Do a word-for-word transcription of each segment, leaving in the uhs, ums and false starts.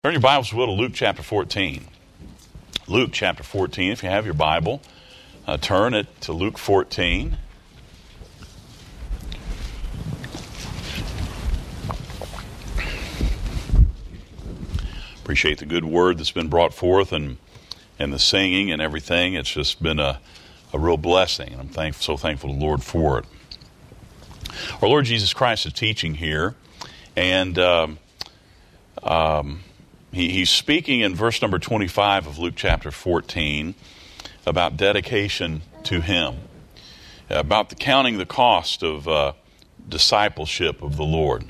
Turn your Bibles, will, to Luke chapter fourteen. Luke chapter fourteen, if you have your Bible, uh, turn it to Luke fourteen. Appreciate the good word that's been brought forth and and the singing and everything. It's just been a, a real blessing, and I'm thank, so thankful to the Lord for it. Our Lord Jesus Christ is teaching here, and um, um, he, he's speaking in verse number twenty-five of Luke chapter fourteen about dedication to Him, about the counting the cost of uh, discipleship of the Lord.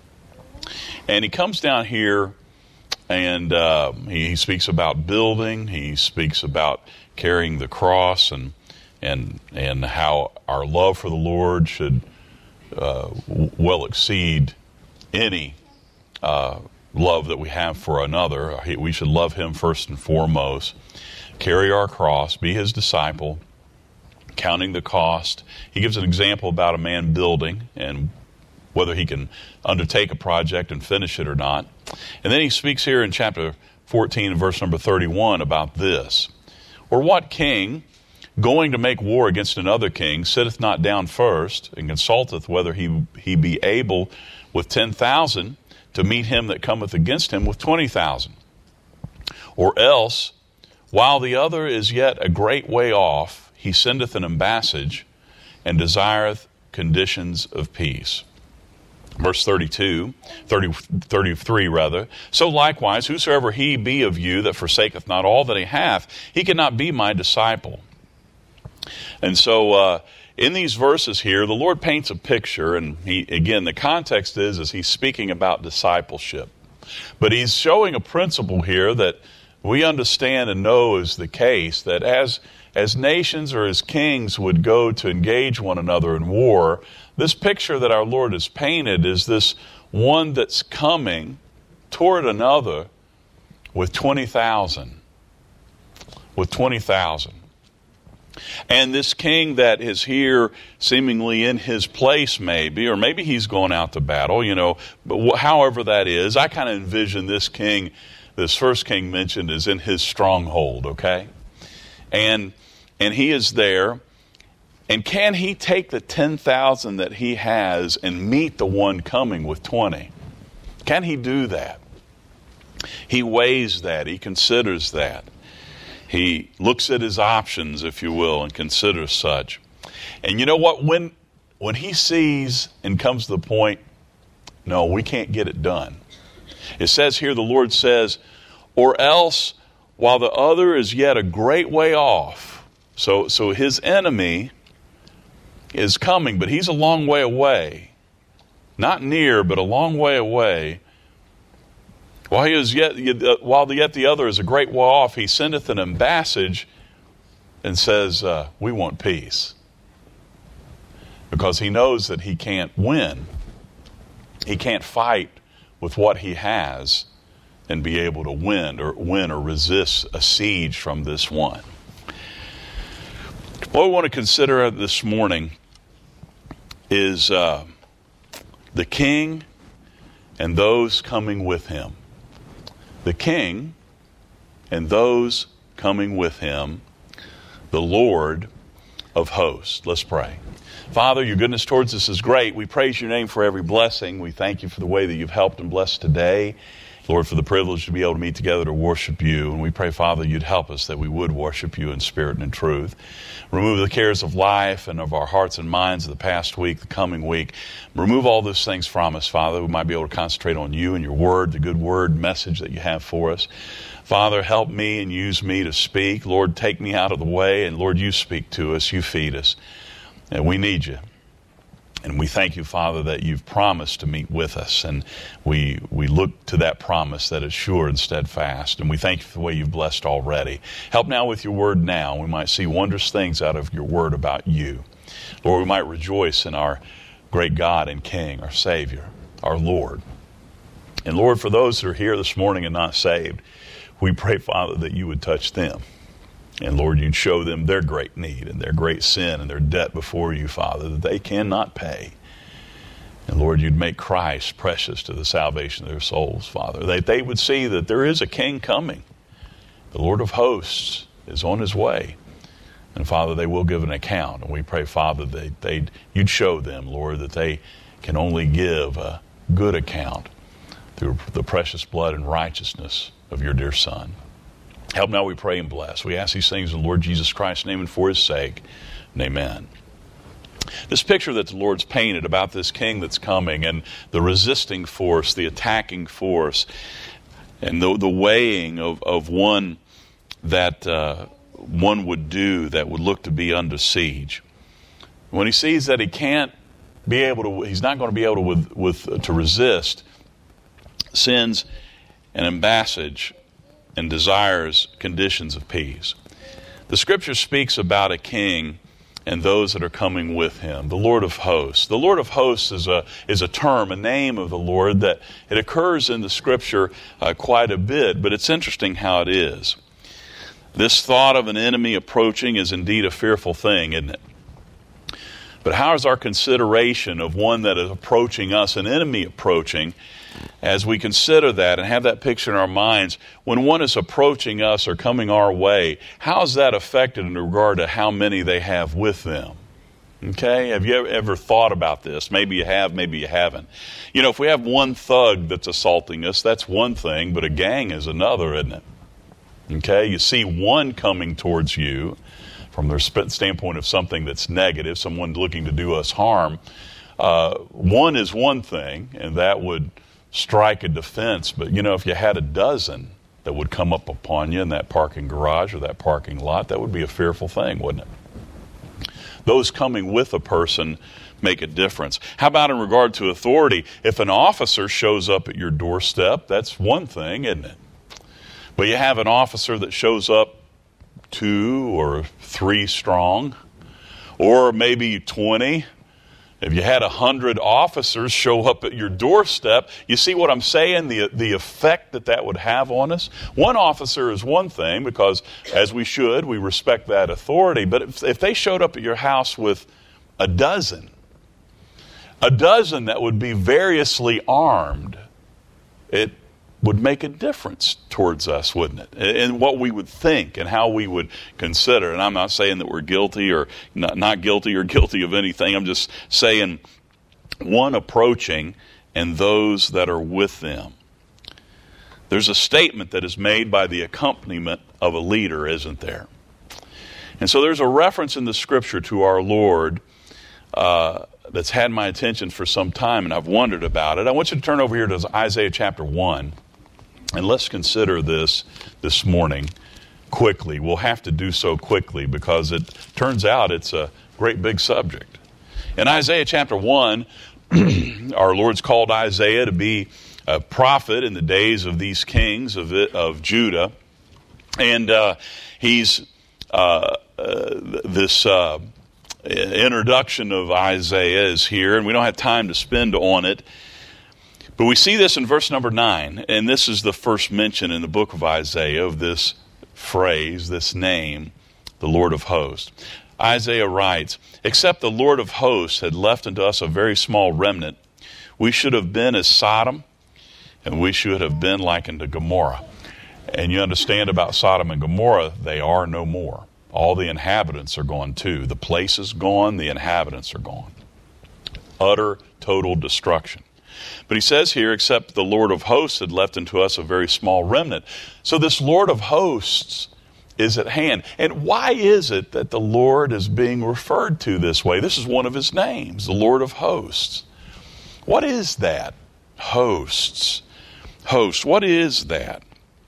And he comes down here and uh, he, he speaks about building. He speaks about carrying the cross and and and how our love for the Lord should uh, well exceed any uh, love that we have for another. We should love Him first and foremost, carry our cross, be His disciple, counting the cost. He gives an example about a man building and whether he can undertake a project and finish it or not. And then he speaks here in chapter fourteen and verse number thirty-one about this. Or what king, going to make war against another king, sitteth not down first, and consulteth whether he, he be able with ten thousand to meet him that cometh against him with twenty thousand? Or else, while the other is yet a great way off, he sendeth an ambassage, and desireth conditions of peace. Verse thirty-two, thirty, thirty-three rather. So likewise, whosoever he be of you that forsaketh not all that he hath, he cannot be my disciple. And so uh, in these verses here, the Lord paints a picture, and he again, the context is, is he's speaking about discipleship. But he's showing a principle here that we understand and know is the case, that as as nations or as kings would go to engage one another in war, this picture that our Lord has painted is this one that's coming toward another with twenty thousand. With twenty thousand. And this king that is here seemingly in his place maybe, or maybe he's going out to battle, you know, but however that is, I kind of envision this king, this first king mentioned, is in his stronghold, okay? And and he is there. And can he take the ten thousand that he has and meet the one coming with twenty? Can he do that? He weighs that. He considers that. He looks at his options, if you will, and considers such. And you know what? When, when he sees and comes to the point, no, we can't get it done. It says here, the Lord says, or else while the other is yet a great way off. So, so his enemy is coming, but he's a long way away. Not near, but a long way away. While he is yet, while yet the other is a great way off, he sendeth an ambassage and says, uh, we want peace. Because he knows that he can't win. He can't fight with what he has and be able to win or win or resist a siege from this one. What we want to consider this morning is uh, the king and those coming with him. The king and those coming with him, the Lord of hosts. Let's pray. Father, your goodness towards us is great. We praise your name for every blessing. We thank you for the way that you've helped and blessed today. Lord, for the privilege to be able to meet together to worship you. And we pray, Father, you'd help us that we would worship you in spirit and in truth. Remove the cares of life and of our hearts and minds of the past week, the coming week. Remove all those things from us, Father. We might be able to concentrate on you and your word, the good word message that you have for us. Father, help me and use me to speak. Lord, take me out of the way. And Lord, you speak to us. You feed us. And we need you. And we thank you, Father, that you've promised to meet with us. And we we look to that promise that is sure and steadfast. And we thank you for the way you've blessed already. Help now with your word now. We might see wondrous things out of your word about you. Lord, we might rejoice in our great God and King, our Savior, our Lord. And Lord, for those that are here this morning and not saved, we pray, Father, that you would touch them. And Lord, you'd show them their great need and their great sin and their debt before you, Father, that they cannot pay. And Lord, you'd make Christ precious to the salvation of their souls, Father. That they would see that there is a king coming. The Lord of hosts is on his way. And Father, they will give an account. And we pray, Father, that they'd, you'd show them, Lord, that they can only give a good account through the precious blood and righteousness of your dear Son. Help now, we pray and bless. We ask these things in the Lord Jesus Christ's name and for his sake. And amen. This picture that the Lord's painted about this king that's coming and the resisting force, the attacking force, and the, the weighing of, of one that uh, one would do that would look to be under siege. When he sees that he can't be able to, he's not going to be able to, with, with, to resist, sends an ambassage and desires conditions of peace. The scripture speaks about a king and those that are coming with him, the Lord of hosts. The Lord of hosts is a is a term, a name of the Lord that it occurs in the scripture uh, quite a bit, but it's interesting how it is. This thought of an enemy approaching is indeed a fearful thing, isn't it? But how is our consideration of one that is approaching us, an enemy approaching, as we consider that and have that picture in our minds, when one is approaching us or coming our way, how is that affected in regard to how many they have with them? Okay, have you ever thought about this? Maybe you have, maybe you haven't. You know, if we have one thug that's assaulting us, that's one thing, but a gang is another, isn't it? Okay, you see one coming towards you from their standpoint of something that's negative, someone looking to do us harm. Uh, one is one thing, and that would strike a defense. But, you know, if you had a dozen that would come up upon you in that parking garage or that parking lot, that would be a fearful thing, wouldn't it? Those coming with a person make a difference. How about in regard to authority? If an officer shows up at your doorstep, that's one thing, isn't it? But you have an officer that shows up two or three strong, or maybe twenty. If you had a hundred officers show up at your doorstep, you see what I'm saying, the, the effect that that would have on us? One officer is one thing, because as we should, we respect that authority. But if, if they showed up at your house with a dozen, a dozen that would be variously armed, it would make a difference towards us, wouldn't it? And what we would think and how we would consider. And I'm not saying that we're guilty or not, not guilty or guilty of anything. I'm just saying one approaching and those that are with them. There's a statement that is made by the accompaniment of a leader, isn't there? And so there's a reference in the scripture to our Lord uh, that's had my attention for some time, and I've wondered about it. I want you to turn over here to Isaiah chapter one. And let's consider this this morning quickly. We'll have to do so quickly because it turns out it's a great big subject. In Isaiah chapter one, our Lord's called Isaiah to be a prophet in the days of these kings of, it, of Judah. And uh, he's, uh, uh, this uh, introduction of Isaiah is here, and we don't have time to spend on it. But we see this in verse number nine, and this is the first mention in the book of Isaiah of this phrase, this name, the Lord of hosts. Isaiah writes, "Except the Lord of hosts had left unto us a very small remnant, we should have been as Sodom, and we should have been like unto Gomorrah." And you understand about Sodom and Gomorrah, they are no more. All the inhabitants are gone too. The place is gone, the inhabitants are gone. Utter, total destruction. But he says here, except the Lord of hosts had left unto us a very small remnant. So this Lord of hosts is at hand. And why is it that the Lord is being referred to this way? This is one of his names, the Lord of hosts. What is that? Hosts. Hosts. What is that?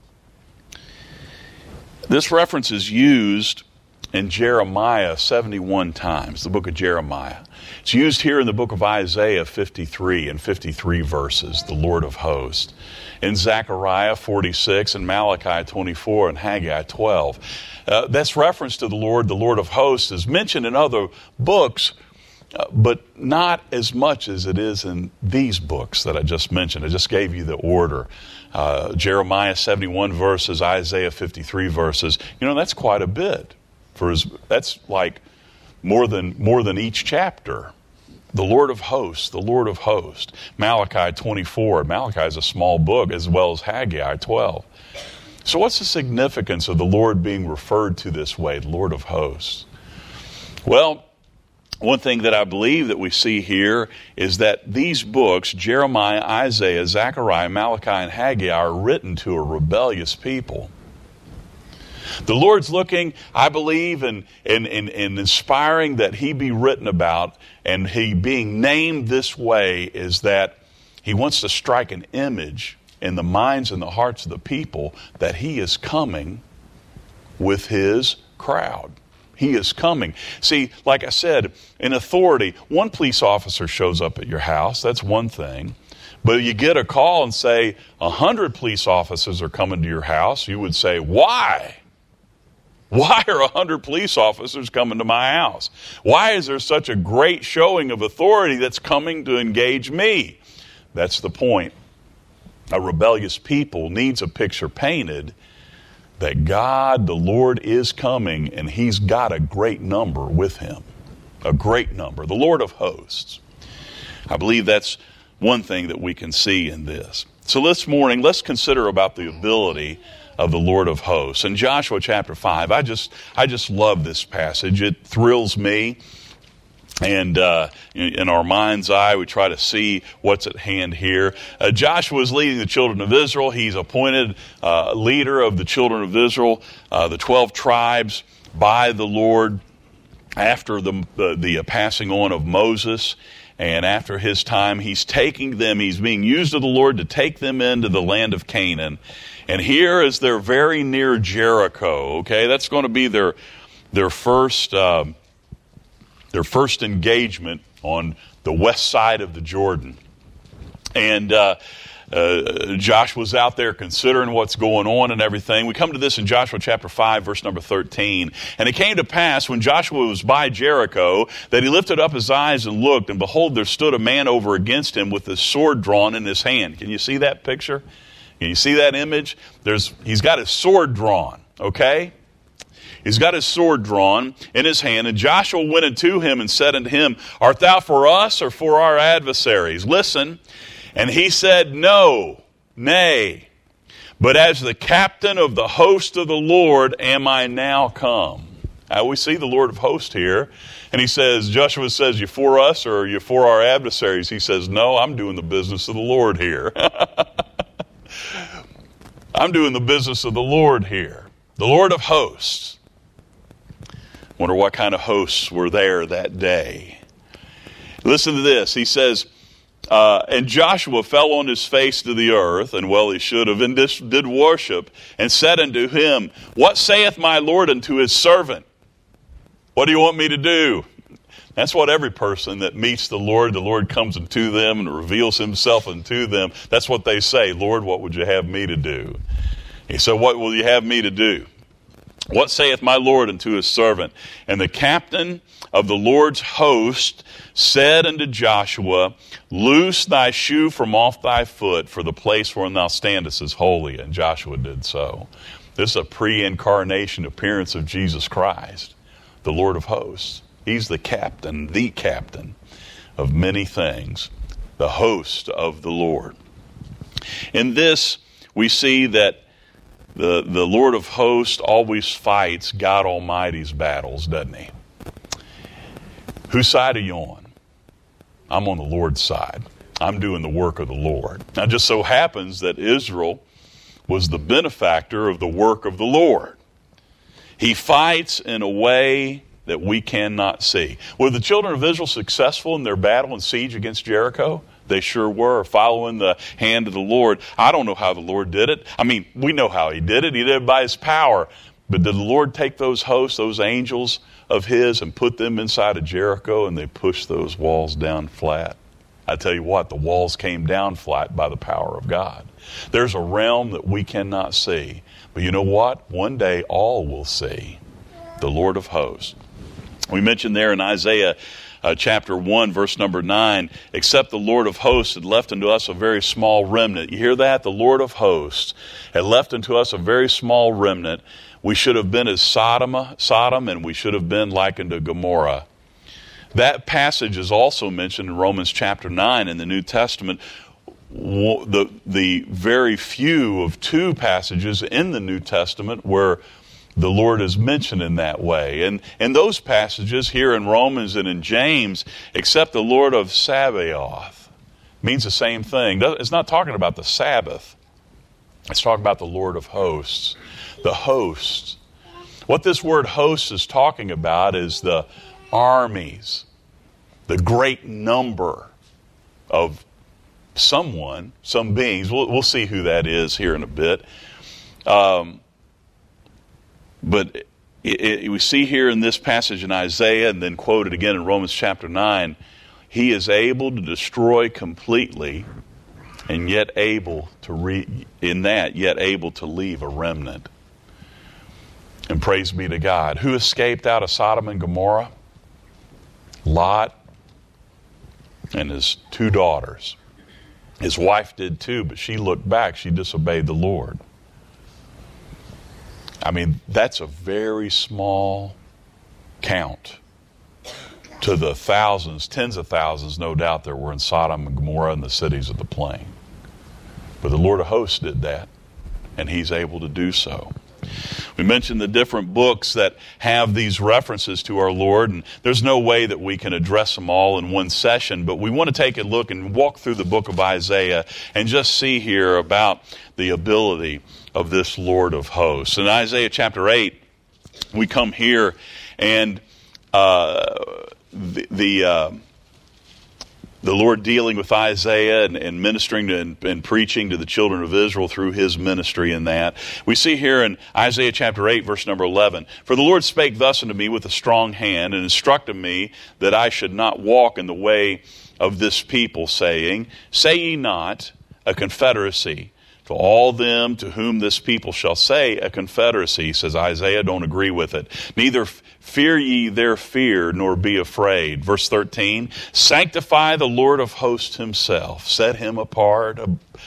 This reference is used in Jeremiah seventy-one times, the book of Jeremiah. It's used here in the book of Isaiah fifty-three and fifty-three verses, the Lord of hosts. In Zechariah forty-six and Malachi twenty-four and Haggai twelve. Uh, that's reference to the Lord, the Lord of hosts, is mentioned in other books, uh, but not as much as it is in these books that I just mentioned. I just gave you the order. Uh, Jeremiah seventy-one verses, Isaiah fifty-three verses. You know, that's quite a bit. For his, that's like more than more than each chapter The Lord of hosts, the Lord of hosts. Malachi twenty-four. Malachi is a small book, as well as Haggai twelve. So what's the significance of the Lord being referred to this way, the Lord of hosts? Well, one thing that I believe that we see here is that these books, Jeremiah, Isaiah, Zechariah, Malachi, and Haggai, are written to a rebellious people. The Lord's looking, I believe, and in, in, in, in inspiring that he be written about, and he being named this way, is that he wants to strike an image in the minds and the hearts of the people that he is coming with his crowd. He is coming. See, like I said, in authority, one police officer shows up at your house. That's one thing. But you get a call and say, a hundred police officers are coming to your house. You would say, why? Why are a hundred police officers coming to my house? Why is there such a great showing of authority that's coming to engage me? That's the point. A rebellious people needs a picture painted that God, the Lord, is coming, and he's got a great number with him. A great number. The Lord of hosts. I believe that's one thing that we can see in this. So this morning, let's consider about the ability of the Lord of hosts. In Joshua chapter five, I just I just love this passage. It thrills me. And uh, in, in our mind's eye, we try to see what's at hand here. Uh, Joshua is leading the children of Israel. He's appointed uh, leader of the children of Israel, uh, the twelve tribes, by the Lord after the, the, the passing on of Moses. And after his time, he's taking them, he's being used of the Lord to take them into the land of Canaan. And here is they're very near Jericho, okay? That's going to be their, their first... Uh, their first engagement on the west side of the Jordan. And uh, uh, Joshua's out there considering what's going on and everything. We come to this in Joshua chapter five, verse number thirteen. And it came to pass, when Joshua was by Jericho, that he lifted up his eyes and looked, and behold, there stood a man over against him with his sword drawn in his hand. Can you see that picture? Can you see that image? There's, he's got his sword drawn, okay? He's got his sword drawn in his hand, and Joshua went unto him and said unto him, art thou for us or for our adversaries? Listen. And he said, no, nay, but as the captain of the host of the Lord am I now come. Now we see the Lord of hosts here, and he says, Joshua says, you for us or are you for our adversaries? He says, no, I'm doing the business of the Lord here. I'm doing the business of the Lord here. The Lord of hosts. Wonder what kind of hosts were there that day. Listen to this. He says, uh, and Joshua fell on his face to the earth, and well he should have, and did worship, and said unto him, what saith my Lord unto his servant? What do you want me to do? That's what every person that meets the Lord, the Lord comes unto them and reveals himself unto them. That's what they say. Lord, what would you have me to do? He said, what will you have me to do? What saith my Lord unto his servant? And the captain of the Lord's host said unto Joshua, loose thy shoe from off thy foot, for the place wherein thou standest is holy. And Joshua did so. This is a pre-incarnation appearance of Jesus Christ, the Lord of hosts. He's the captain, the captain of many things, the host of the Lord. In this, we see that The, the Lord of hosts always fights God Almighty's battles, doesn't he? Whose side are you on? I'm on the Lord's side. I'm doing the work of the Lord. Now, it just so happens that Israel was the benefactor of the work of the Lord. He fights in a way that we cannot see. Were the children of Israel successful in their battle and siege against Jericho? They sure were, following the hand of the Lord. I don't know how the Lord did it. I mean, we know how he did it. He did it by his power. But did the Lord take those hosts, those angels of his, and put them inside of Jericho, and they pushed those walls down flat? I tell you what, the walls came down flat by the power of God. There's a realm that we cannot see. But you know what? One day all will see the Lord of hosts. We mentioned there in Isaiah Uh, chapter one, verse number nine, except the Lord of hosts had left unto us a very small remnant. You hear that? The Lord of hosts had left unto us a very small remnant. We should have been as Sodom, Sodom, and we should have been like unto Gomorrah. That passage is also mentioned in Romans chapter nine in the New Testament. The, the very few of two passages in the New Testament where the Lord is mentioned in that way. And in those passages here in Romans and in James, except the Lord of Sabaoth, means the same thing. It's not talking about the Sabbath. It's talking about the Lord of hosts. The hosts. What this word hosts is talking about is the armies, the great number of someone, some beings. We'll, we'll see who that is here in a bit. Um, but it, it, we see here in this passage in Isaiah, and then quoted again in Romans chapter nine, he is able to destroy completely, and yet able to re, in that yet able to leave a remnant. And praise be to God. Who escaped out of Sodom and Gomorrah? Lot and his two daughters. His wife did too, but she looked back. She disobeyed the Lord. I mean, that's a very small count to the thousands, tens of thousands, no doubt, that were in Sodom and Gomorrah and the cities of the plain. But the Lord of hosts did that, and he's able to do so. We mentioned the different books that have these references to our Lord, and there's no way that we can address them all in one session, but we want to take a look and walk through the book of Isaiah and just see here about the ability of this Lord of hosts. In Isaiah chapter eight, we come here and uh, the... the uh, The Lord dealing with Isaiah and, and ministering to, and, and preaching to the children of Israel through his ministry in that. We see here in Isaiah chapter eight, verse number eleven, "For the Lord spake thus unto me with a strong hand, and instructed me that I should not walk in the way of this people, saying, Say ye not, a confederacy. To all them to whom this people shall say a confederacy," says Isaiah, don't agree with it. "Neither fear ye their fear, nor be afraid." Verse thirteen, "Sanctify the Lord of hosts himself. Set him apart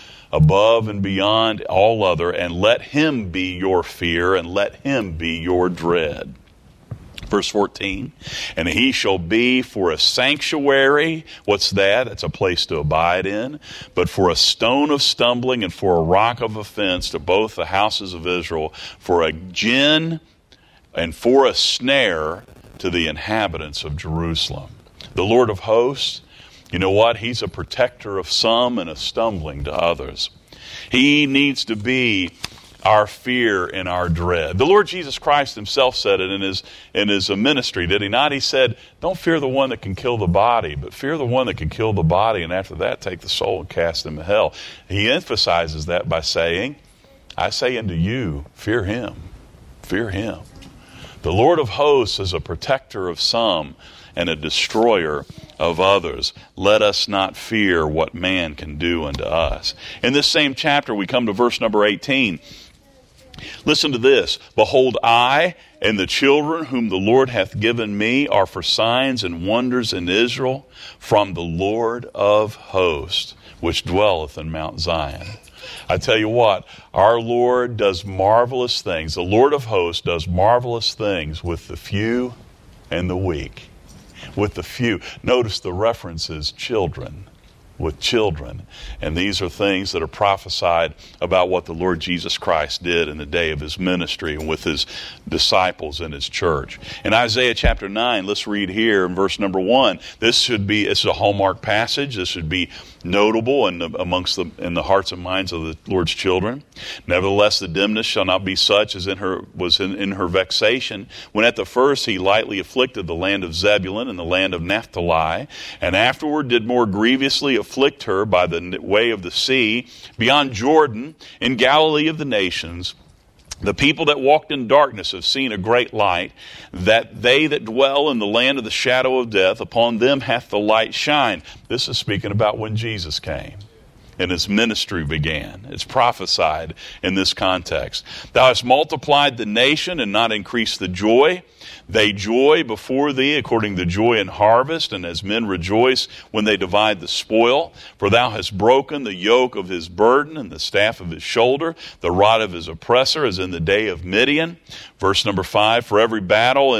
above and beyond all other, and let him be your fear, and let him be your dread." Verse fourteen, "And he shall be for a sanctuary." What's that? That's a place to abide in. "But for a stone of stumbling and for a rock of offense to both the houses of Israel, for a gin and for a snare to the inhabitants of Jerusalem." The Lord of hosts, you know what? He's a protector of some and a stumbling to others. He needs to be our fear and our dread. The Lord Jesus Christ himself said it in his in his ministry, did he not? He said, "Don't fear the one that can kill the body, but fear the one that can kill the body, and after that take the soul and cast him to hell." He emphasizes that by saying, "I say unto you, fear him, fear him." The Lord of hosts is a protector of some and a destroyer of others. Let us not fear what man can do unto us. In this same chapter, we come to verse number eighteen. Listen to this. "Behold, I and the children whom the Lord hath given me are for signs and wonders in Israel from the Lord of hosts, which dwelleth in Mount Zion." I tell you what, our Lord does marvelous things. The Lord of hosts does marvelous things with the few and the weak. With the few. Notice the reference is children. With children. And these are things that are prophesied about what the Lord Jesus Christ did in the day of his ministry and with his disciples in his church. In Isaiah chapter nine, let's read here in verse number one. This should be, it's a hallmark passage. This should be notable in the, amongst the in the hearts and minds of the Lord's children. "Nevertheless, the dimness shall not be such as in her was in, in her vexation, when at the first he lightly afflicted the land of Zebulun and the land of Naphtali, and afterward did more grievously afflict her by the way of the sea, beyond Jordan, in Galilee of the nations. The people that walked in darkness have seen a great light, that they that dwell in the land of the shadow of death, upon them hath the light shined." This is speaking about when Jesus came and his ministry began. It's prophesied in this context. "Thou hast multiplied the nation and not increased the joy. They joy before thee according to joy in harvest, and as men rejoice when they divide the spoil. For thou hast broken the yoke of his burden and the staff of his shoulder, the rod of his oppressor, as in the day of Midian." Verse number five, "For every battle and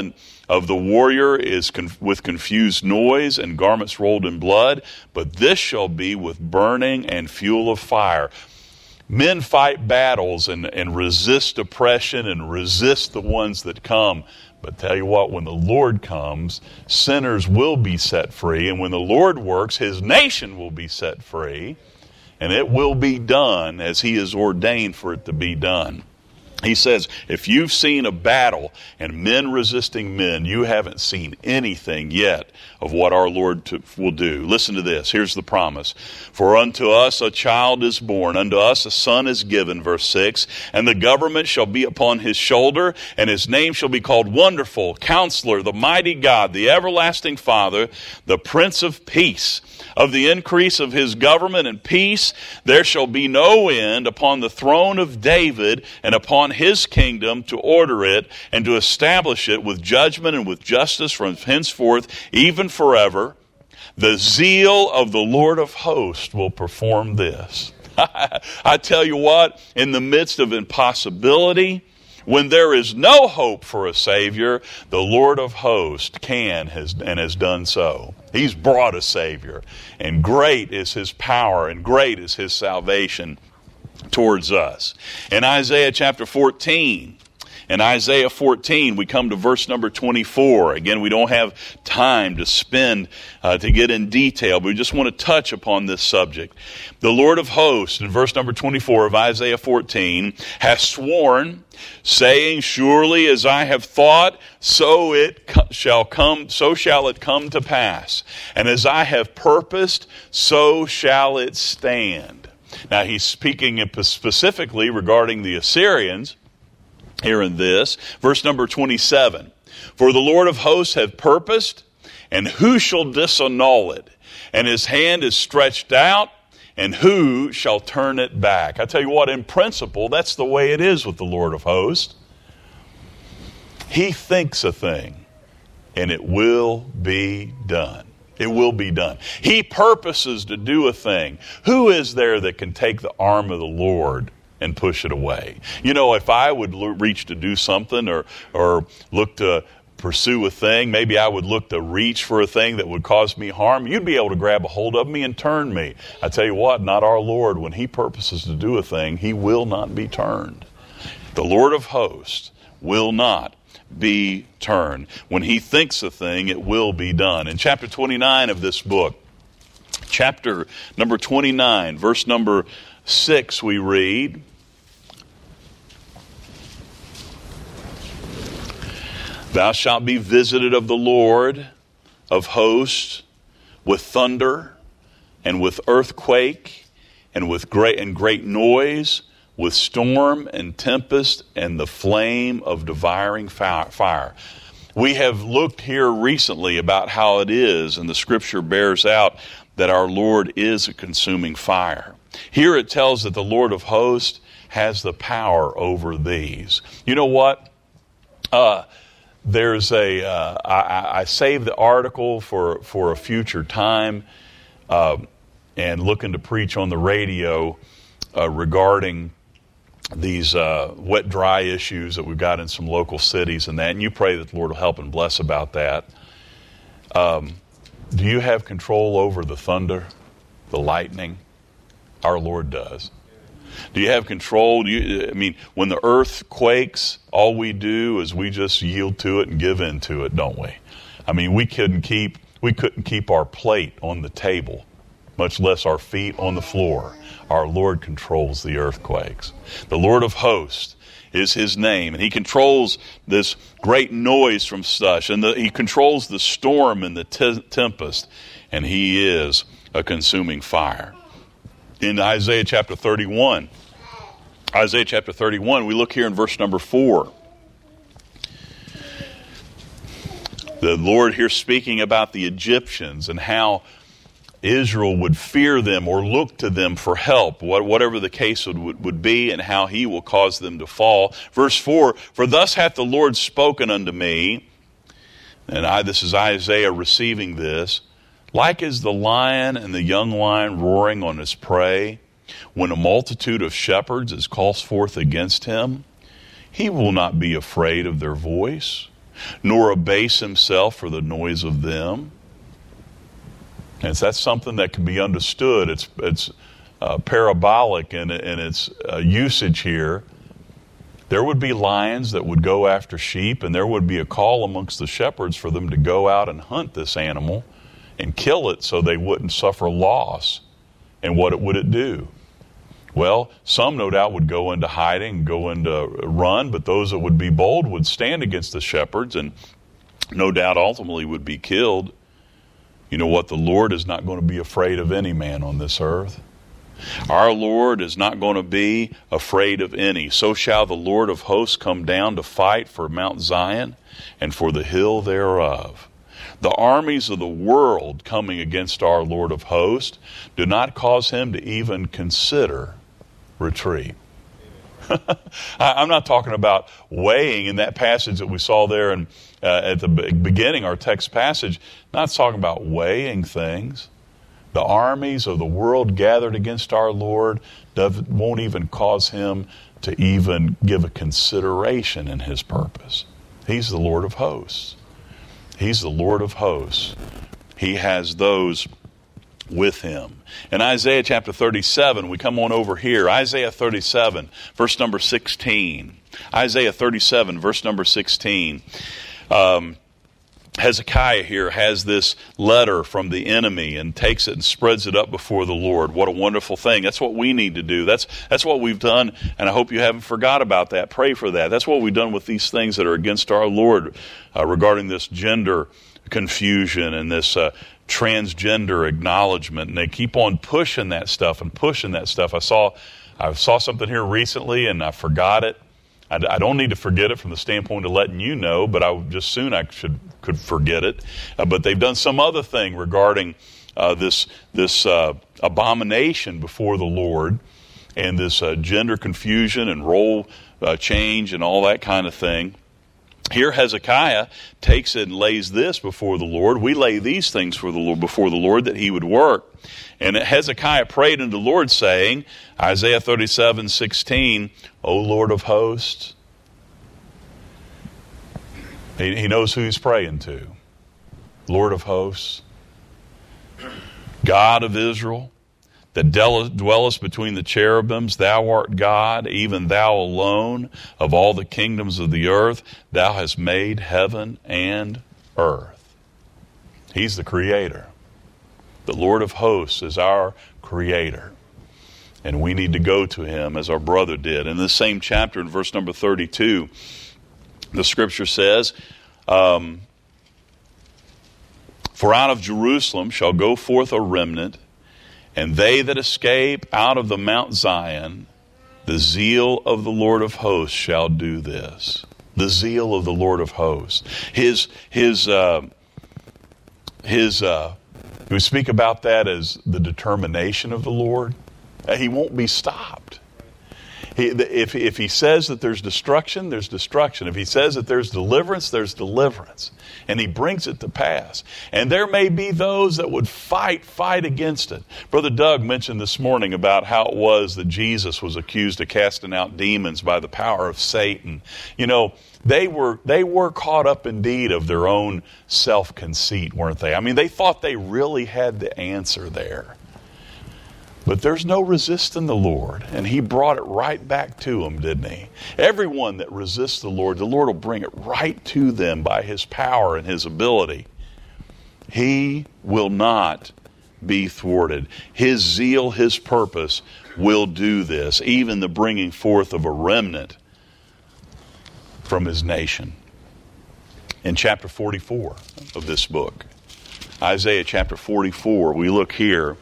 of the warrior is con- with confused noise and garments rolled in blood, but this shall be with burning and fuel of fire. Men fight battles and, and resist oppression and resist the ones that come. But tell you what, when the Lord comes, sinners will be set free. And when the Lord works, his nation will be set free. And it will be done as he has ordained for it to be done. He says, if you've seen a battle and men resisting men, you haven't seen anything yet of what our Lord to, will do. Listen to this. Here's the promise. For unto us a child is born, unto us a son is given, verse six, and the government shall be upon his shoulder, and his name shall be called Wonderful, Counselor, the Mighty God, the Everlasting Father, the Prince of Peace. Of the increase of his government and peace, there shall be no end upon the throne of David and upon his kingdom, to order it and to establish it with judgment and with justice from henceforth, even forever. The zeal of the Lord of hosts will perform this. I tell you what, in the midst of impossibility, when there is no hope for a Savior, the Lord of hosts can has, and has done so. He's brought a Savior, and great is his power, and great is his salvation towards us. In Isaiah chapter fourteen, in Isaiah fourteen, we come to verse number twenty-four. Again, we don't have time to spend uh, to get in detail, but we just want to touch upon this subject. The Lord of hosts, in verse number twenty-four of Isaiah fourteen, hath sworn, saying, surely as I have thought, so it co- shall come, so shall it come to pass. And as I have purposed, so shall it stand. Now he's speaking specifically regarding the Assyrians here in this. Verse number twenty-seven. For the Lord of hosts hath purposed, and who shall disannul it? And his hand is stretched out, and who shall turn it back? I tell you what, in principle, that's the way it is with the Lord of hosts. He thinks a thing, and it will be done. It will be done. He purposes to do a thing. Who is there that can take the arm of the Lord and push it away? You know, if I would reach to do something or or look to pursue a thing, maybe I would look to reach for a thing that would cause me harm, you'd be able to grab a hold of me and turn me. I tell you what, not our Lord. When he purposes to do a thing, he will not be turned. The Lord of hosts will not be turned. When he thinks a thing, it will be done. In chapter twenty-nine of this book, chapter number twenty-nine, verse number six, we read, thou shalt be visited of the Lord of hosts with thunder and with earthquake and with great and great noise, with storm and tempest and the flame of devouring fire. We have looked here recently about how it is, and the scripture bears out that our Lord is a consuming fire. Here it tells that the Lord of hosts has the power over these. You know what? Uh, there's a, uh, I, I saved the article for, for a future time uh, and looking to preach on the radio uh, regarding these uh, wet, dry issues that we've got in some local cities and that. And you pray that the Lord will help and bless about that. Um, do you have control over the thunder, the lightning? Our Lord does. Do you have control? Do you, I mean, when the earth quakes, all we do is we just yield to it and give in to it, don't we? I mean, we couldn't keep we couldn't keep our plate on the table, much less our feet on the floor. Our Lord controls the earthquakes. The Lord of hosts is his name, and he controls this great noise from such, and the, he controls the storm and the te- tempest, and he is a consuming fire. In Isaiah chapter thirty-one, Isaiah chapter thirty-one, we look here in verse number four. The Lord here speaking about the Egyptians and how Israel would fear them or look to them for help, whatever the case would, would be, and how he will cause them to fall. Verse four, for thus hath the Lord spoken unto me, and I, this is Isaiah receiving this, like as the lion and the young lion roaring on his prey, when a multitude of shepherds is called forth against him, he will not be afraid of their voice, nor abase himself for the noise of them. And that's something that can be understood. It's it's uh, parabolic in, in its uh, usage here. There would be lions that would go after sheep, and there would be a call amongst the shepherds for them to go out and hunt this animal and kill it so they wouldn't suffer loss. And what would it do? Well, some no doubt would go into hiding, go into run, but those that would be bold would stand against the shepherds and no doubt ultimately would be killed. You know what? The Lord is not going to be afraid of any man on this earth. Our Lord is not going to be afraid of any. So shall the Lord of hosts come down to fight for Mount Zion and for the hill thereof. The armies of the world coming against our Lord of hosts do not cause him to even consider retreat. I'm not talking about weighing in that passage that we saw there in, uh, at the beginning, our text passage. Not talking about weighing things. The armies of the world gathered against our Lord won't even cause him to even give a consideration in his purpose. He's the Lord of hosts. He's the Lord of hosts. He has those with him. In Isaiah chapter thirty-seven, we come on over here. Isaiah thirty-seven, verse number sixteen. Isaiah thirty-seven, verse number sixteen. Um, Hezekiah here has this letter from the enemy and takes it and spreads it up before the Lord. What a wonderful thing. That's what we need to do. That's that's what we've done, and I hope you haven't forgot about that. Pray for that. That's what we've done with these things that are against our Lord uh, regarding this gender confusion and this uh, transgender acknowledgement. And they keep on pushing that stuff and pushing that stuff. I saw, I saw something here recently, and I forgot it. I don't need to forget it from the standpoint of letting you know, but I just soon I should could forget it. Uh, but they've done some other thing regarding uh, this this uh, abomination before the Lord, and this uh, gender confusion and role uh, change and all that kind of thing. Here Hezekiah takes it and lays this before the Lord. We lay these things for the Lord before the Lord that he would work. And Hezekiah prayed unto the Lord, saying, Isaiah thirty-seven sixteen, O Lord of hosts. He, he knows who he's praying to. Lord of hosts, God of Israel, that dwellest between the cherubims, thou art God, even thou alone, of all the kingdoms of the earth, thou hast made heaven and earth. He's the creator. The Lord of hosts is our creator. And we need to go to him as our brother did. In this same chapter, in verse number thirty-two, the scripture says, um, For out of Jerusalem shall go forth a remnant, and they that escape out of the Mount Zion, the zeal of the Lord of hosts shall do this. The zeal of the Lord of hosts. His, his, uh, his, uh, we speak about that as the determination of the Lord. He won't be stopped. He, if, if he says that there's destruction, there's destruction. If he says that there's deliverance, there's deliverance. And he brings it to pass. And there may be those that would fight, fight against it. Brother Doug mentioned this morning about how it was that Jesus was accused of casting out demons by the power of Satan. You know, they were they were caught up indeed of their own self-conceit, weren't they? I mean, they thought they really had the answer there. But there's no resisting the Lord. And he brought it right back to them, didn't he? Everyone that resists the Lord, the Lord will bring it right to them by his power and his ability. He will not be thwarted. His zeal, his purpose will do this. Even the bringing forth of a remnant from his nation. In chapter forty-four of this book, Isaiah chapter forty-four, we look here.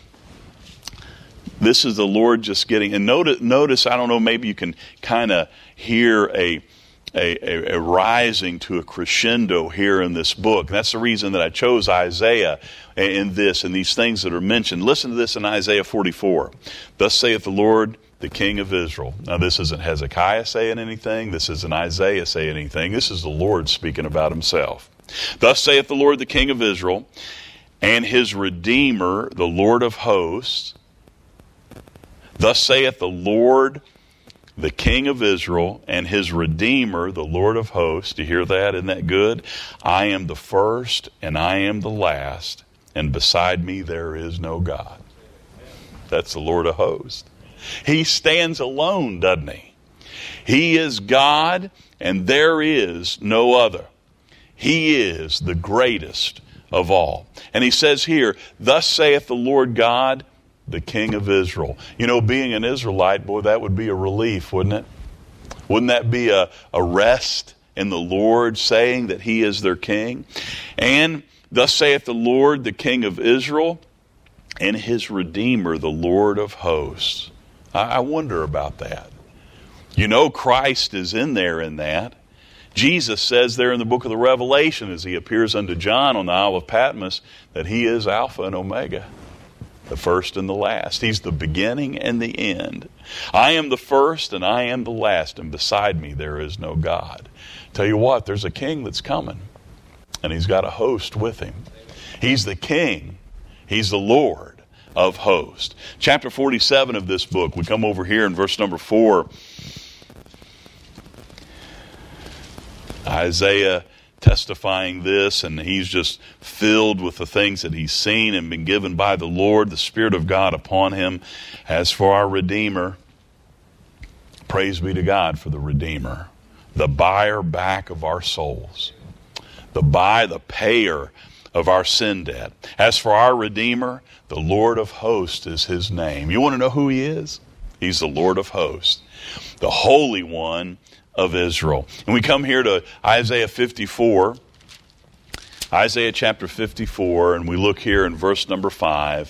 This is the Lord just getting, and notice, notice I don't know, maybe you can kind of hear a, a, a rising to a crescendo here in this book. That's the reason that I chose Isaiah in this and these things that are mentioned. Listen to this in Isaiah forty-four. Thus saith the Lord, the King of Israel. Now this isn't Hezekiah saying anything. This isn't Isaiah saying anything. This is the Lord speaking about himself. Thus saith the Lord, the King of Israel, and his Redeemer, the Lord of hosts. Thus saith the Lord the King of Israel, and his Redeemer, the Lord of hosts. Do you hear that? Isn't that good? I am the first and I am the last, and beside me there is no God. That's the Lord of hosts. He stands alone, doesn't he? He is God, and there is no other. He is the greatest of all. And he says here, thus saith the Lord God, the King of Israel. You know, being an Israelite, boy, that would be a relief, wouldn't it? Wouldn't that be a, a rest in the Lord, saying that he is their king? And thus saith the Lord, the King of Israel, and his Redeemer, the Lord of hosts. I, I wonder about that. You know, Christ is in there in that. Jesus says there in the book of the Revelation, as he appears unto John on the Isle of Patmos, that he is Alpha and Omega, the first and the last. He's the beginning and the end. I am the first and I am the last, and beside me there is no God. Tell you what, there's a king that's coming, and he's got a host with him. He's the king. He's the Lord of hosts. Chapter forty-seven of this book, we come over here in verse number four. Isaiah testifying this, and he's just filled with the things that he's seen and been given by the Lord, the Spirit of God upon him. As for our Redeemer, praise be to God for the Redeemer, the buyer back of our souls, the buy, the payer of our sin debt. As for our Redeemer, the Lord of hosts is his name. You want to know who he is? He's the Lord of hosts, the Holy One of Israel. And we come here to Isaiah fifty-four, Isaiah chapter fifty-four, and we look here in verse number five.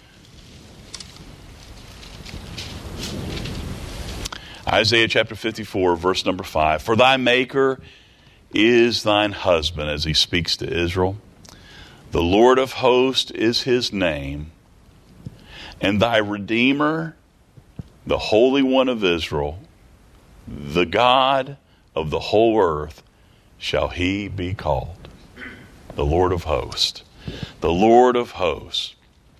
Isaiah chapter fifty-four, verse number five. For thy Maker is thine husband, as he speaks to Israel. The Lord of hosts is his name, and thy Redeemer, the Holy One of Israel, the God of the whole earth, shall he be called. The Lord of hosts. The Lord of hosts.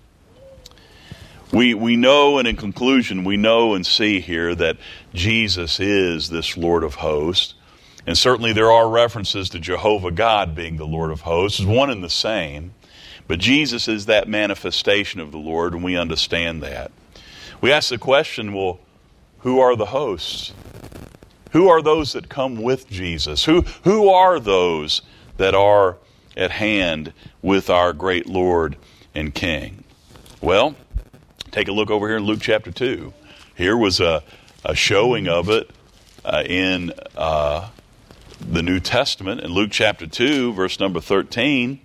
We we know, and in conclusion, we know and see here that Jesus is this Lord of hosts. And certainly there are references to Jehovah God being the Lord of hosts. It's one and the same. But Jesus is that manifestation of the Lord, and we understand that. We ask the question, well, who are the hosts? Who are those that come with Jesus? Who, who are those that are at hand with our great Lord and King? Well, take a look over here in Luke chapter two. Here was a, a showing of it uh, in uh, the New Testament. In Luke chapter two, verse number thirteen.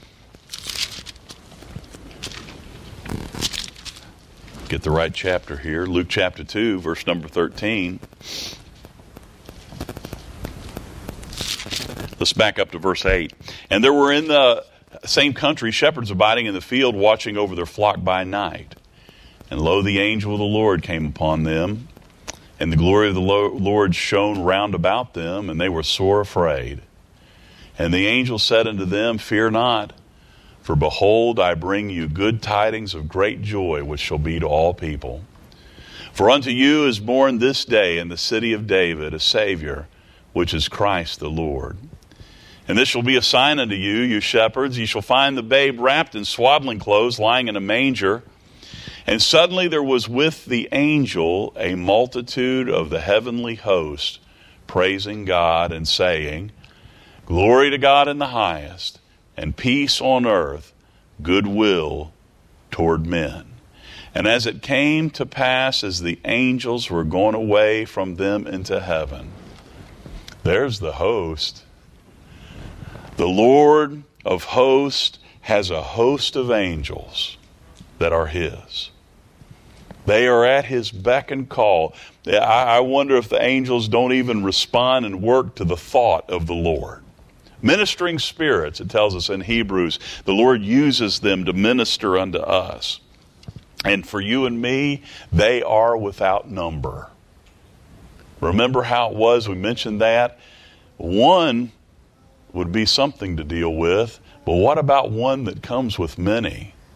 Get the right chapter here. Luke chapter two, verse number thirteen. Let's back up to verse eight. And there were in the same country shepherds abiding in the field, watching over their flock by night. And lo, the angel of the Lord came upon them, and the glory of the Lord shone round about them, and they were sore afraid. And the angel said unto them, Fear not, for behold, I bring you good tidings of great joy, which shall be to all people. For unto you is born this day in the city of David a Savior, which is Christ the Lord. And this shall be a sign unto you, you shepherds. You shall find the babe wrapped in swaddling clothes, lying in a manger. And suddenly there was with the angel a multitude of the heavenly host, praising God and saying, Glory to God in the highest, and peace on earth, goodwill toward men. And as it came to pass, as the angels were gone away from them into heaven, there's the host. The Lord of hosts has a host of angels that are his. They are at his beck and call. I wonder if the angels don't even respond and work to the thought of the Lord. Ministering spirits, it tells us in Hebrews, the Lord uses them to minister unto us. And for you and me, they are without number. Remember how it was? We mentioned that. One would be something to deal with, but what about one that comes with many?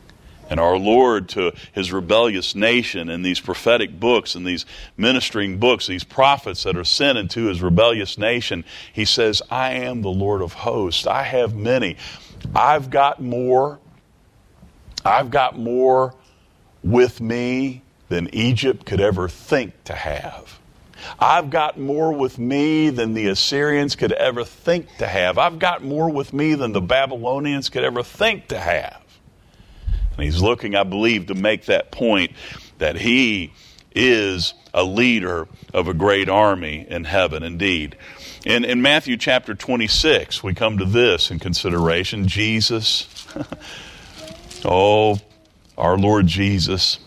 And our Lord to his rebellious nation in these prophetic books and these ministering books, these prophets that are sent into his rebellious nation, he says, I am the Lord of hosts. I have many. I've got more. I've got more with me than Egypt could ever think to have. I've got more with me than the Assyrians could ever think to have. I've got more with me than the Babylonians could ever think to have. And he's looking, I believe, to make that point that he is a leader of a great army in heaven indeed. In, in Matthew chapter twenty-six, we come to this in consideration. Jesus, oh, our Lord Jesus,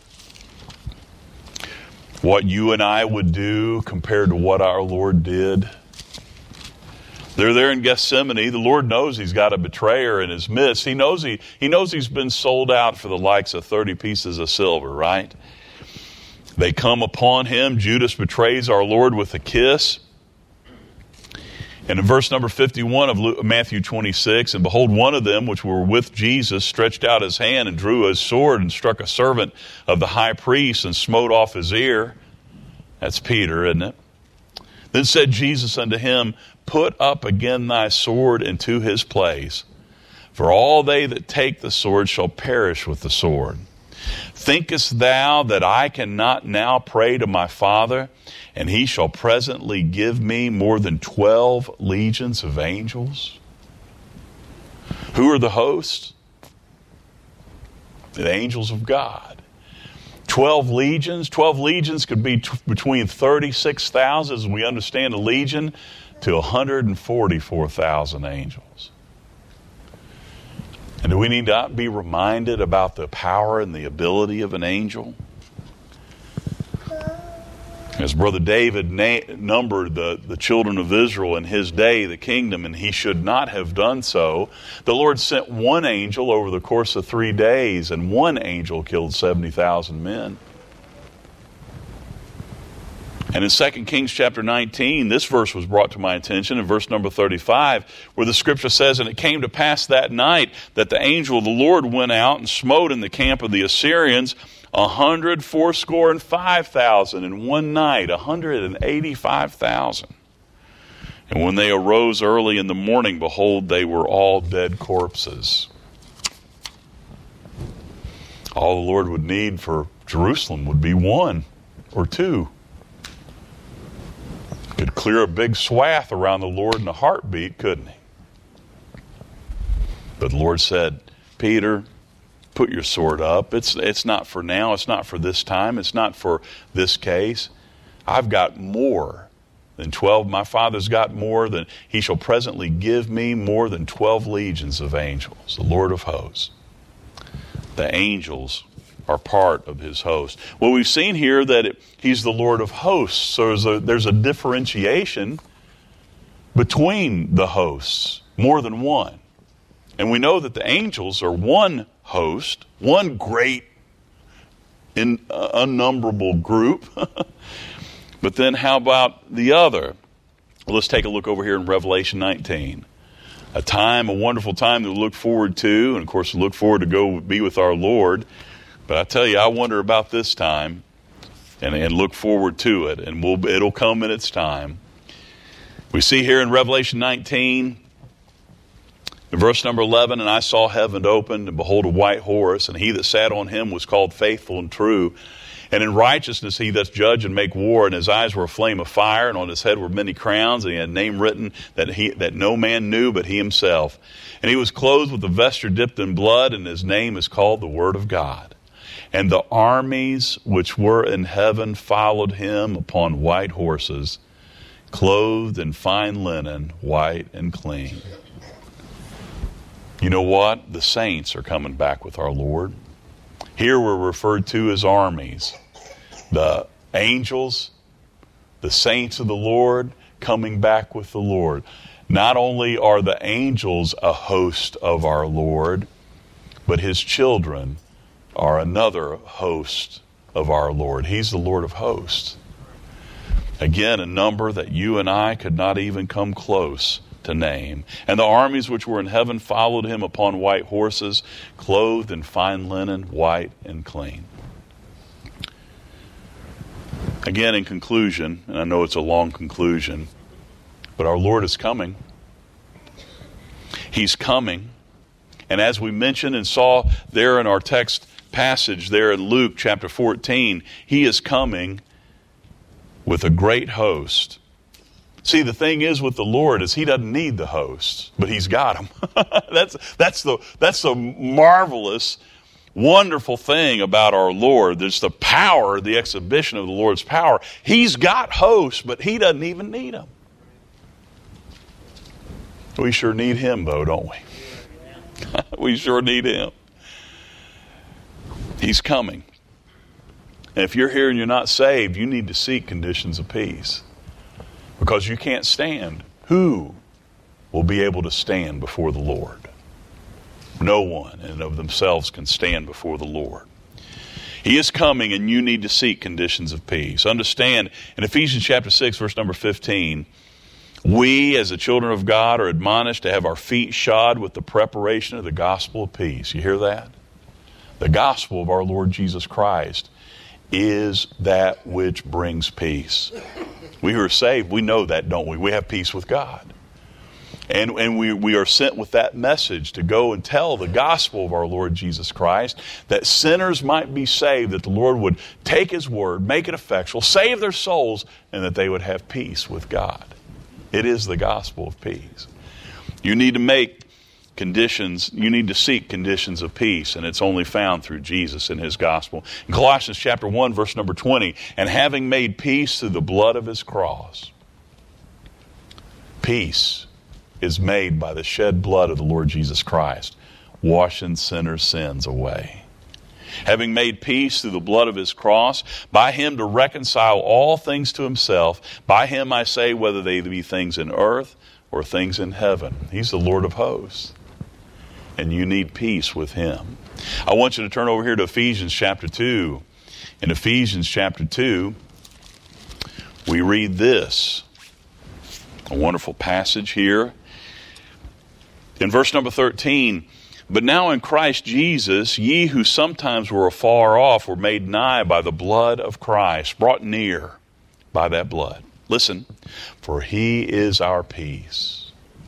what you and I would do compared to what our Lord did. They're there in Gethsemane. The Lord knows he's got a betrayer in his midst. He knows he, he knows he's been sold out for the likes of thirty pieces of silver, right? They come upon him. Judas betrays our Lord with a kiss. And in verse number fifty-one of Matthew twenty-six, and behold, one of them which were with Jesus stretched out his hand and drew his sword and struck a servant of the high priest and smote off his ear. That's Peter, isn't it? Then said Jesus unto him, put up again thy sword into his place, for all they that take the sword shall perish with the sword. Thinkest thou that I cannot now pray to my Father, and he shall presently give me more than twelve legions of angels? Who are the hosts? The angels of God. Twelve legions. Twelve legions could be t- between thirty-six thousand, as we understand a legion, to one hundred forty-four thousand angels. And do we need to be reminded about the power and the ability of an angel? As Brother David na- numbered the, the children of Israel in his day, the kingdom, and he should not have done so, the Lord sent one angel over the course of three days, and one angel killed seventy thousand men. And in Second Kings chapter nineteen, this verse was brought to my attention in verse number thirty-five, where the scripture says, and it came to pass that night that the angel of the Lord went out and smote in the camp of the Assyrians a hundred fourscore and five thousand in one night, a hundred and eighty-five thousand. And when they arose early in the morning, behold, they were all dead corpses. All the Lord would need for Jerusalem would be one or two. Could clear a big swath around the Lord in a heartbeat, couldn't he? But the Lord said, Peter, put your sword up. It's, it's not for now. It's not for this time. It's not for this case. I've got more than twelve. My Father's got more than, he shall presently give me more than twelve legions of angels, the Lord of hosts. The angels are part of his host. Well, we've seen here that it, he's the Lord of hosts. So there's a, there's a differentiation between the hosts, more than one. And we know that the angels are one host, one great, in, uh, unnumberable group. But then how about the other? Well, let's take a look over here in Revelation nineteen. A time, a wonderful time to look forward to, and of course look forward to go be with our Lord. But I tell you, I wonder about this time and, and look forward to it, and we'll, it'll come in its time. We see here in Revelation nineteen, in verse number eleven, and I saw heaven opened, and behold a white horse, and he that sat on him was called Faithful and True. And in righteousness he doth judge and make war, and his eyes were a flame of fire, and on his head were many crowns, and he had a name written that he that no man knew but he himself. And he was clothed with a vesture dipped in blood, and his name is called the Word of God. And the armies which were in heaven followed him upon white horses, clothed in fine linen, white and clean. You know what? The saints are coming back with our Lord. Here we're referred to as armies. The angels, the saints of the Lord, coming back with the Lord. Not only are the angels a host of our Lord, but his children are another host of our Lord. He's the Lord of hosts. Again, a number that you and I could not even come close to name. And the armies which were in heaven followed him upon white horses, clothed in fine linen, white and clean. Again, in conclusion, and I know it's a long conclusion, but our Lord is coming. He's coming. And as we mentioned and saw there in our text passage there in Luke chapter fourteen, he is coming with a great host. See, the thing is with the Lord is he doesn't need the hosts, but he's got them. that's, that's, the, that's the marvelous, wonderful thing about our Lord. There's the power, the exhibition of the Lord's power. He's got hosts, but he doesn't even need them. We sure need him, though, don't we? We sure need him. He's coming. And if you're here and you're not saved, you need to seek conditions of peace. Because you can't stand. Who will be able to stand before the Lord? No one in and of themselves can stand before the Lord. He is coming, and you need to seek conditions of peace. Understand, in Ephesians chapter six, verse number fifteen, we as the children of God are admonished to have our feet shod with the preparation of the gospel of peace. You hear that? The gospel of our Lord Jesus Christ is that which brings peace. We who are saved, we know that, don't we? We have peace with God. And, and we, we are sent with that message to go and tell the gospel of our Lord Jesus Christ, that sinners might be saved, that the Lord would take his word, make it effectual, save their souls, and that they would have peace with God. It is the gospel of peace. You need to make conditions, you need to seek conditions of peace, and it's only found through Jesus and his gospel. In Colossians chapter one, verse number twenty, and having made peace through the blood of his cross. Peace is made by the shed blood of the Lord Jesus Christ, washing sinners' sins away. Having made peace through the blood of his cross, by him to reconcile all things to himself. By him I say, whether they be things in earth or things in heaven. He's the Lord of hosts. And you need peace with him. I want you to turn over here to Ephesians chapter two. In Ephesians chapter two, we read this. A wonderful passage here. In verse number thirteen, but now in Christ Jesus, ye who sometimes were afar off were made nigh by the blood of Christ, brought near by that blood. Listen, for he is our peace.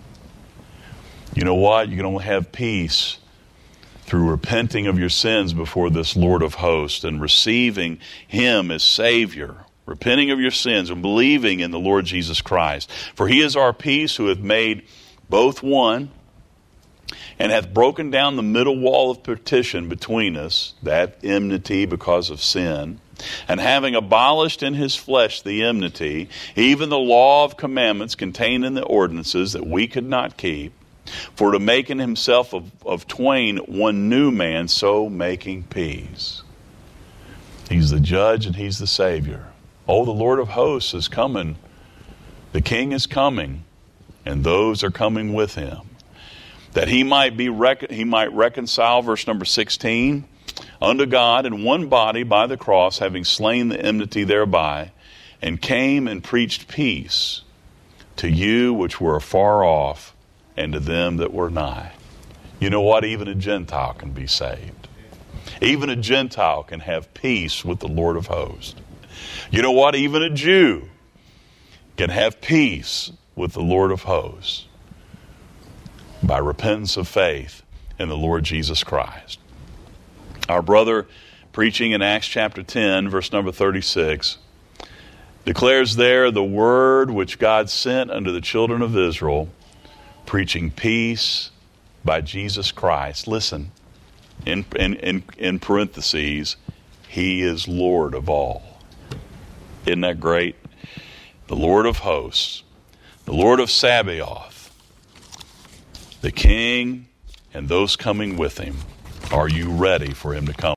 You know what? You can only have peace through repenting of your sins before this Lord of hosts and receiving him as Savior. Repenting of your sins and believing in the Lord Jesus Christ. For he is our peace, who hath made both one, and hath broken down the middle wall of partition between us, that enmity because of sin, and having abolished in his flesh the enmity, even the law of commandments contained in the ordinances that we could not keep, for to make in himself of, of twain one new man, so making peace. He's the judge and he's the Savior. Oh, the Lord of hosts is coming. The King is coming, and those are coming with him. That he might be rec- he might reconcile, verse number sixteen, unto God in one body by the cross, having slain the enmity thereby, and came and preached peace to you which were afar off, and to them that were nigh. You know what? Even a Gentile can be saved. Even a Gentile can have peace with the Lord of hosts. You know what? Even a Jew can have peace with the Lord of hosts by repentance of faith in the Lord Jesus Christ. Our brother, preaching in Acts chapter ten, verse number thirty-six, declares there the word which God sent unto the children of Israel, preaching peace by Jesus Christ. Listen, in, in, in, in parentheses, he is Lord of all. Isn't that great? The Lord of hosts, the Lord of Sabaoth, the King, and those coming with him. Are you ready for him to come?